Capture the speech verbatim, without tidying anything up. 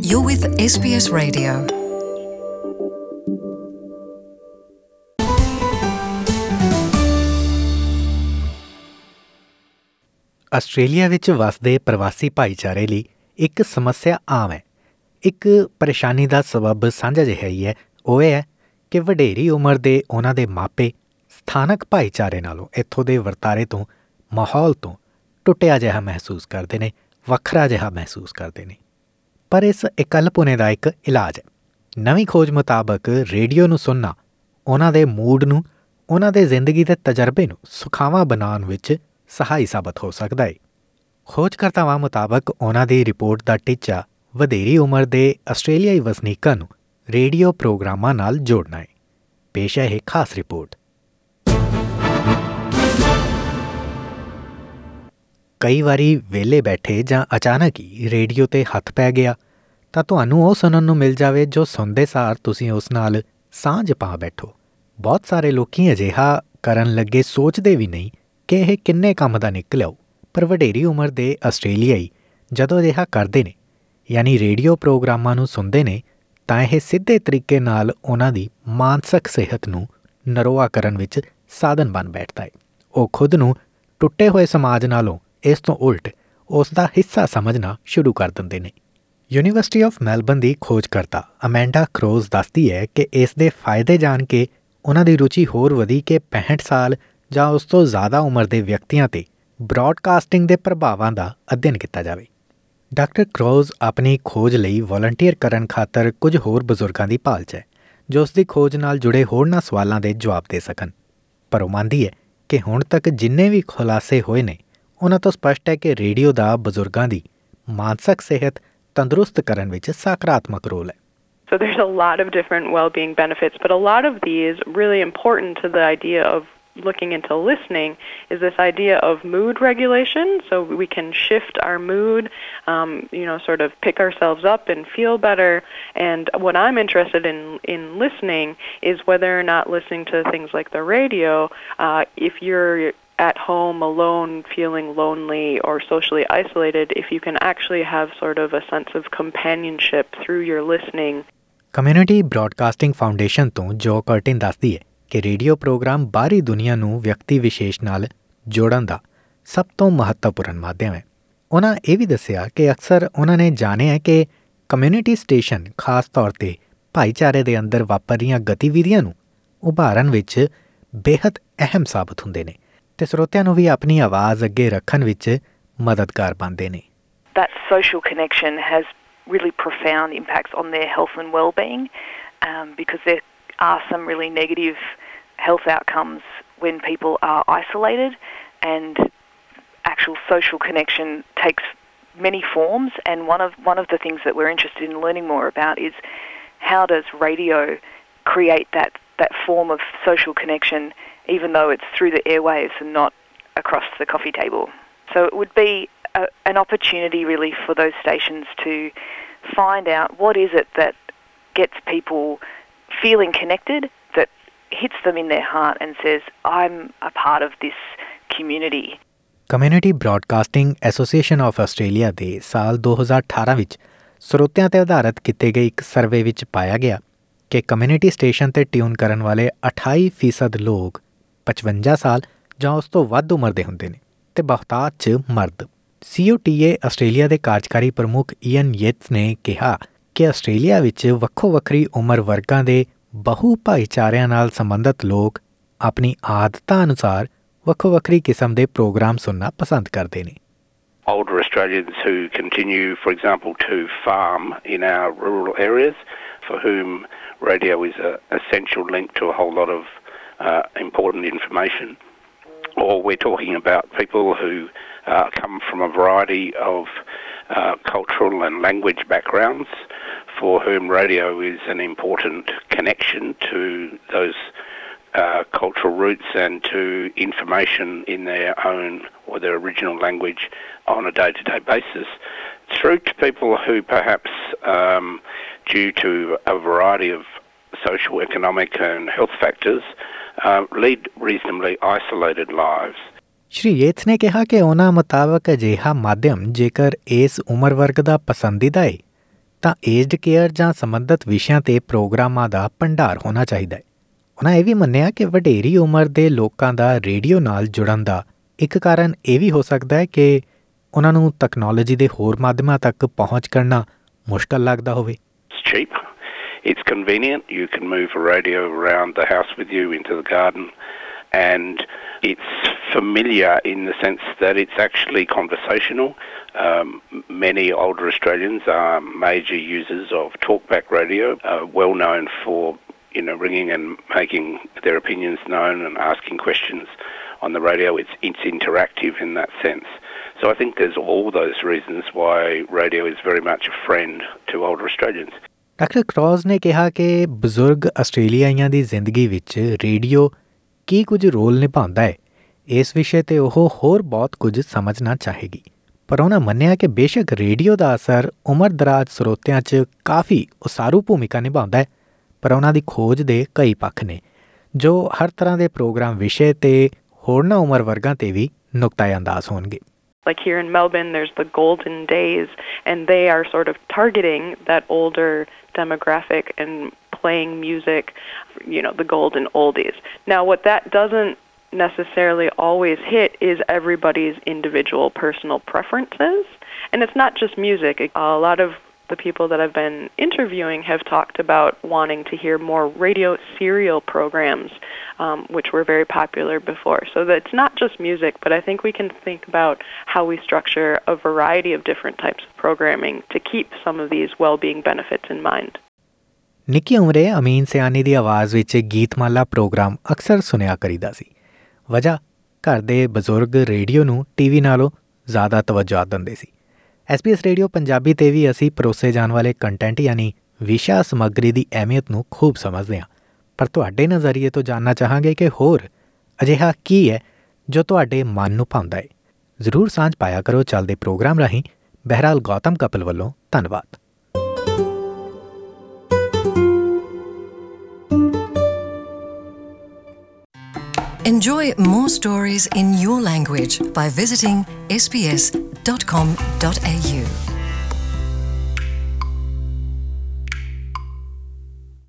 You're with S B S Radio. Australia ਵਿੱਚ ਵਸਦੇ ਪ੍ਰਵਾਸੀ ਭਾਈਚਾਰੇ ਲਈ ਇੱਕ ਸਮੱਸਿਆ ਆਮ ਹੈ। ਇੱਕ ਪਰੇਸ਼ਾਨੀ ਦਾ ਸਬਬ ਸਾਂਝਾ ਜਿਹਾ ਹੀ ਹੈ, ਉਹ ਇਹ ਹੈ ਕਿ ਵਡੇਰੀ ਉਮਰ ਦੇ ਉਹਨਾਂ ਦੇ ਮਾਪੇ ਸਥਾਨਕ ਭਾਈਚਾਰੇ ਨਾਲੋਂ ਇੱਥੋਂ ਦੇ ਵਰਤਾਰੇ ਤੋਂ, ਮਾਹੌਲ ਤੋਂ ਟੁੱਟਿਆ ਜਿਹਾ ਮਹਿਸੂਸ ਕਰਦੇ ਨੇ, ਵੱਖਰਾ ਜਿਹਾ ਮਹਿਸੂਸ ਕਰਦੇ ਨੇ। ਪਰ ਇਸ ਇਕੱਲਪੁਣੇ ਦਾ ਇੱਕ ਇਲਾਜ ਹੈ। ਨਵੀਂ ਖੋਜ ਮੁਤਾਬਕ ਰੇਡੀਓ ਨੂੰ ਸੁਣਨਾ ਉਹਨਾਂ ਦੇ ਮੂਡ ਨੂੰ, ਉਹਨਾਂ ਦੇ ਜ਼ਿੰਦਗੀ ਦੇ ਤਜਰਬੇ ਨੂੰ ਸੁਖਾਵਾਂ ਬਣਾਉਣ ਵਿੱਚ ਸਹਾਈ ਸਾਬਤ ਹੋ ਸਕਦਾ ਹੈ। ਖੋਜਕਰਤਾਵਾਂ ਮੁਤਾਬਕ ਉਹਨਾਂ ਦੀ ਰਿਪੋਰਟ ਦਾ ਟੀਚਾ ਵਧੇਰੀ ਉਮਰ ਦੇ ਆਸਟ੍ਰੇਲੀਆਈ ਵਸਨੀਕਾਂ ਨੂੰ ਰੇਡੀਓ ਪ੍ਰੋਗਰਾਮਾਂ ਨਾਲ ਜੋੜਨਾ ਹੈ। ਪੇਸ਼ ਹੈ ਇਹ ਖਾਸ ਰਿਪੋਰਟ। ਕਈ ਵਾਰੀ ਵਿਹਲੇ ਬੈਠੇ ਜਾਂ ਅਚਾਨਕ ਹੀ ਰੇਡੀਓ 'ਤੇ ਹੱਥ ਪੈ ਗਿਆ ਤਾਂ ਤੁਹਾਨੂੰ ਉਹ ਸੁਣਨ ਨੂੰ ਮਿਲ ਜਾਵੇ ਜੋ ਸੁਣਦੇ ਸਾਰ ਤੁਸੀਂ ਉਸ ਨਾਲ ਸਾਂਝ ਪਾ ਬੈਠੋ। ਬਹੁਤ ਸਾਰੇ ਲੋਕੀ ਅਜਿਹਾ ਕਰਨ ਲੱਗੇ ਸੋਚਦੇ ਵੀ ਨਹੀਂ ਕਿ ਇਹ ਕਿੰਨੇ ਕੰਮ ਦਾ ਨਿਕਲਿਆ। ਪਰ ਵਡੇਰੀ ਉਮਰ ਦੇ ਆਸਟ੍ਰੇਲੀਆਈ ਜਦੋਂ ਅਜਿਹਾ ਕਰਦੇ ਨੇ, ਯਾਨੀ ਰੇਡੀਓ ਪ੍ਰੋਗਰਾਮਾਂ ਨੂੰ ਸੁਣਦੇ ਨੇ, ਤਾਂ ਇਹ ਸਿੱਧੇ ਤਰੀਕੇ ਨਾਲ ਉਹਨਾਂ ਦੀ ਮਾਨਸਿਕ ਸਿਹਤ ਨੂੰ ਨਰੋਆ ਕਰਨ ਵਿੱਚ ਸਾਧਨ ਬਣ ਬੈਠਦਾ ਹੈ। ਉਹ ਖੁਦ ਨੂੰ ਟੁੱਟੇ ਹੋਏ ਸਮਾਜ ਨਾਲੋਂ ਇਸ ਤੋਂ ਉਲਟ ਉਸ ਦਾ ਹਿੱਸਾ ਸਮਝਣਾ ਸ਼ੁਰੂ ਕਰ ਦਿੰਦੇ ਨੇ। ਯੂਨੀਵਰਸਿਟੀ ਆਫ ਮੈਲਬਰਨ ਦੀ ਖੋਜਕਰਤਾ ਅਮੈਂਡਾ ਕਰੋਜ਼ ਦੱਸਦੀ ਹੈ ਕਿ ਇਸ ਦੇ ਫਾਇਦੇ ਜਾਣ ਕੇ ਉਹਨਾਂ ਦੀ ਰੁਚੀ ਹੋਰ ਵਧੀ ਕਿ ਪੈਂਹਠ ਸਾਲ ਜਾਂ ਉਸ ਤੋਂ ਜ਼ਿਆਦਾ ਉਮਰ ਦੇ ਵਿਅਕਤੀਆਂ 'ਤੇ ਬ੍ਰੌਡਕਾਸਟਿੰਗ ਦੇ ਪ੍ਰਭਾਵਾਂ ਦਾ ਅਧਿਐਨ ਕੀਤਾ ਜਾਵੇ। ਡਾਕਟਰ ਕਰੋਜ਼ ਆਪਣੀ ਖੋਜ ਲਈ ਵਾਲੰਟੀਅਰ ਕਰਨ ਖਾਤਰ ਕੁਝ ਹੋਰ ਬਜ਼ੁਰਗਾਂ ਦੀ ਭਾਲ 'ਚ ਹੈ ਜੋ ਉਸ ਦੀ ਖੋਜ ਨਾਲ ਜੁੜੇ ਹੋਰਨਾਂ ਸਵਾਲਾਂ ਦੇ ਜਵਾਬ ਦੇ ਸਕਣ। ਪਰ ਉਹ ਮੰਨਦੀ ਹੈ ਕਿ ਹੁਣ ਤੱਕ ਜਿੰਨੇ ਵੀ ਖੁਲਾਸੇ ਹੋਏ ਨੇ, ਉਹਨਾਂ ਤੋਂ ਸਪਸ਼ਟ ਹੈ ਕਿ ਰੇਡੀਓ ਦਾ ਬਜ਼ੁਰਗਾਂ ਦੀ ਮਾਨਸਿਕ ਸਿਹਤ ਤੰਦਰੁਸਤ ਕਰਨ ਵਿੱਚ ਸਕਾਰਾਤਮਕ ਰੋਲ ਹੈ। So there's a lot of different well-being benefits, but a lot of these really important to the idea of looking into listening is this idea of mood regulation. So we can shift our mood, um, you know, sort of pick ourselves up and feel better. And what I'm interested in in listening is whether or not listening to things like the radio, uh, if you're at home alone feeling lonely or socially isolated, if you can actually have sort of a sense of companionship through your listening. Community broadcasting foundation ਤੋਂ ਜੋ Curtin ਦੱਸਦੀ ਹੈ ਕਿ radio programme ਬਾਹਰੀ ਦੁਨੀਆ ਨੂੰ ਵਿਅਕਤੀ ਵਿਸ਼ੇਸ਼ ਨਾਲ ਜੋੜਨ ਦਾ ਸਭ ਤੋਂ ਮਹੱਤਵਪੂਰਨ ਮਾਧਿਅਮ ਹੈ। ਉਹਨਾਂ ਇਹ ਵੀ ਦੱਸਿਆ ਕਿ ਅਕਸਰ ਉਹਨਾਂ ਨੇ ਜਾਣਿਆ ਕਿ ਕਮਿਊਨਿਟੀ ਸਟੇਸ਼ਨ ਖਾਸ ਤੌਰ 'ਤੇ ਭਾਈਚਾਰੇ ਦੇ ਅੰਦਰ ਵਾਪਰ ਰਹੀਆਂ ਗਤੀਵਿਧੀਆਂ ਨੂੰ ਉਭਾਰਨ ਵਿੱਚ ਬੇਹੱਦ ਅਹਿਮ ਸਾਬਤ ਹੁੰਦੇ ਨੇ ਅਤੇ ਸਰੋਤਿਆਂ ਨੂੰ ਵੀ ਆਪਣੀ ਆਵਾਜ਼ ਅੱਗੇ ਰੱਖਣ ਵਿੱਚ ਮਦਦਗਾਰ ਬਣਦੇ ਨੇ। That social connection has really profound impacts on their health and well-being, um, because there are some really negative health outcomes when people are isolated, and actual social connection takes many forms. And one of one of the things that we're interested in learning more about is how does radio create that that form of social connection, even though it's through the airwaves and not across the coffee table. So it would be a, an opportunity really for those stations to find out what is it that gets people feeling connected, that hits them in their heart and says, I'm a part of this community. Community broadcasting association of Australia ਦੇ ਸਾਲ ਦੋ ਹਜ਼ਾਰ ਅਠਾਰਾਂ ਵਿੱਚ ਸਰੋਤਿਆਂ 'ਤੇ ਆਧਾਰਿਤ ਕੀਤੇ ਗਏ ਇੱਕ ਸਰਵੇ ਵਿੱਚ ਪਾਇਆ ਗਿਆ ਕਿ ਕਮਿਊਨਿਟੀ ਸਟੇਸ਼ਨ 'ਤੇ ਟਿਊਨ ਕਰਨ ਵਾਲੇ ਅਠਾਈ ਫੀਸਦ ਲੋਕ ਪਚਵੰਜਾ ਸਾਲ ਜਾਂ ਉਸ ਤੋਂ ਵੱਧ ਉਮਰ ਦੇ ਹੁੰਦੇ ਨੇ ਅਤੇ ਬਹੁਤਾਤ 'ਚ ਮਰਦ। ਸੀ ਓ ਟੀ ਏ ਆਸਟ੍ਰੇਲੀਆ ਦੇ ਕਾਰਜਕਾਰੀ ਪ੍ਰਮੁੱਖ ਈਅਨ ਯੇਟਸ ਨੇ ਕਿਹਾ ਕਿ ਆਸਟ੍ਰੇਲੀਆ ਵਿੱਚ ਵੱਖੋ ਵੱਖਰੀ ਉਮਰ ਵਰਗਾਂ ਦੇ ਬਹੁ ਭਾਈਚਾਰਿਆਂ ਨਾਲ ਸੰਬੰਧਿਤ ਲੋਕ ਆਪਣੀ ਆਦਤਾਂ ਅਨੁਸਾਰ ਵੱਖੋ ਵੱਖਰੀ ਕਿਸਮ ਦੇ ਪ੍ਰੋਗਰਾਮ ਸੁਣਨਾ ਪਸੰਦ ਕਰਦੇ ਨੇ। Older Australians who continue, for example, to farm in our rural areas, for whom radio is an essential link to a whole lot of uh, important information. Or we're talking about people who uh, come from a variety of uh, cultural and language backgrounds, for whom radio is an important connection to those uh, cultural roots and to information in their own or their original language on a day-to-day basis, through to people who perhaps, um, due to a variety of social, economic and health factors, uh, lead reasonably isolated lives. ਸ਼੍ਰੀ ਯੇਟਸ ਨੇ ਕਿਹਾ ਕਿ ਉਹਨਾਂ ਮੁਤਾਬਕ ਅਜਿਹਾ ਮਾਧਿਅਮ ਜੇਕਰ ਇਸ ਉਮਰ ਵਰਗ ਦਾ ਪਸੰਦੀਦਾ ਹੈ ਤਾਂ ਏਜਡ ਕੇਅਰ ਜਾਂ ਸੰਬੰਧਿਤ ਵਿਸ਼ਿਆਂ 'ਤੇ ਪ੍ਰੋਗਰਾਮਾਂ ਦਾ ਭੰਡਾਰ ਹੋਣਾ ਚਾਹੀਦਾ ਹੈ। ਉਹਨਾਂ ਇਹ ਵੀ ਮੰਨਿਆ ਕਿ ਵਡੇਰੀ ਉਮਰ ਦੇ ਲੋਕਾਂ ਦਾ ਰੇਡੀਓ ਨਾਲ ਜੁੜਨ ਦਾ ਇੱਕ ਕਾਰਨ ਇਹ ਵੀ ਹੋ ਸਕਦਾ ਹੈ ਕਿ ਉਹਨਾਂ ਨੂੰ ਤਕਨਾਲੋਜੀ ਦੇ ਹੋਰ ਮਾਧਿਅਮਾਂ ਤੱਕ ਪਹੁੰਚ ਕਰਨਾ ਮੁਸ਼ਕਲ ਲੱਗਦਾ ਹੋਵੇ। Cheap. It's convenient. You can move a radio around the house with you into the garden, and it's familiar in the sense that it's actually conversational. Um, many older Australians are major users of talkback radio, uh, well known for, you know, ringing and making their opinions known and asking questions on the radio. It's it's interactive in that sense. So I think there's all those reasons why radio is very much a friend to older Australians. Doctor Krause ਨੇ ਕਿਹਾ ਕਿ ਬਜ਼ੁਰਗ ਆਸਟ੍ਰੇਲੀਆਈਆਂ ਦੀ ਜ਼ਿੰਦਗੀ ਵਿੱਚ radio ਕੀ ਕੁਝ role ਨਿਭਾਉਂਦਾ ਹੈ, ਇਸ ਵਿਸ਼ੇ 'ਤੇ ਉਹ ਹੋਰ ਬਹੁਤ ਕੁਝ ਸਮਝਣਾ ਚਾਹੇਗੀ। ਪਰ ਉਹਨਾਂ ਮੰਨਿਆ ਕਿ ਬੇਸ਼ੱਕ ਰੇਡੀਓ ਦਾ ਅਸਰ ਉਮਰ ਦਰਾਜ਼ ਸਰੋਤਿਆਂ 'ਚ ਕਾਫੀ ਉਸਾਰੂ ਭੂਮਿਕਾ ਨਿਭਾਉਂਦਾ ਹੈ, ਪਰ ਉਹਨਾਂ ਦੀ ਖੋਜ ਦੇ ਕਈ ਪੱਖ ਨੇ ਜੋ ਹਰ ਤਰ੍ਹਾਂ ਦੇ ਪ੍ਰੋਗਰਾਮ ਵਿਸ਼ੇ 'ਤੇ ਹੋਰਨਾਂ ਉਮਰ ਵਰਗਾਂ 'ਤੇ ਵੀ ਨੁਕਤਾ ਅੰਦਾਜ਼ ਹੋਣਗੇ। Like here in Melbourne, there's the Golden Days, and they are sort of targeting that older demographic and playing music, you know, the golden oldies. Now, what that doesn't necessarily always hit is everybody's individual personal preferences. And it's not just music. A lot of the people that I've been interviewing have talked about wanting to hear more radio serial programs, um, which were very popular before. So that it's not just music, but I think we can think about how we structure a variety of different types of programming to keep some of these well-being benefits in mind. ਨਿੱਕੀ ਉਮਰੇ ਅਮੀਨ ਸਿਆਨੀ ਦੀ ਆਵਾਜ਼ ਵਿੱਚ ਗੀਤਮਾਲਾ programme ਅਕਸਰ ਸੁਣਿਆ ਕਰੀਦਾ ਸੀ। ਵਜ੍ਹਾ ਘਰ ਦੇ ਬਜ਼ੁਰਗ radio ਨੂੰ ਟੀ ਵੀ ਨਾਲੋਂ ਜ਼ਿਆਦਾ ਤਵੱਜੋ ਦਿੰਦੇ ਸੀ। S P S radio Punjabi 'ਤੇ ਵੀ ਅਸੀਂ ਪਰੋਸੇ ਜਾਣ ਵਾਲੇ ਕੰਟੈਂਟ ਯਾਨੀ ਵਿਸ਼ਾ ਸਮੱਗਰੀ ਦੀ ਅਹਿਮੀਅਤ ਨੂੰ ਖੂਬ ਸਮਝਦੇ ਹਾਂ, ਪਰ ਤੁਹਾਡੇ ਨਜ਼ਰੀਏ ਤੋਂ ਜਾਣਨਾ ਚਾਹਾਂਗੇ ਕਿ ਹੋਰ ਅਜਿਹਾ ਕੀ ਹੈ ਜੋ ਤੁਹਾਡੇ ਮਨ ਨੂੰ ਭਾਉਂਦਾ ਹੈ। ਜ਼ਰੂਰ ਸਾਂਝ ਪਾਇਆ ਕਰੋ ਚੱਲਦੇ ਪ੍ਰੋਗਰਾਮ ਰਾਹੀਂ। ਬਹਿਰਾਲ ਗੌਤਮ ਕਪਲ ਵੱਲੋਂ ਧੰਨਵਾਦ। Enjoy more stories in your language by visiting s b s dot com dot a u.